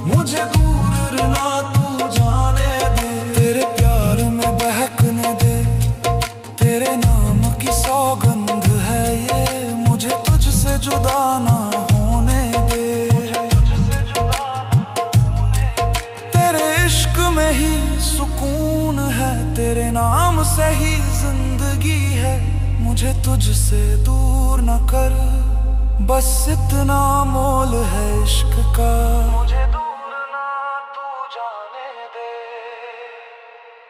मुझे दूर ना तू जाने दे, तेरे प्यार में बहकने दे। तेरे नाम की सौगंध है ये, मुझे तुझसे जुदा ना होने दे। तेरे इश्क में ही सुकून है, तेरे नाम से ही जिंदगी है। मुझे तुझसे दूर न कर, बस इतना मोल है इश्क का।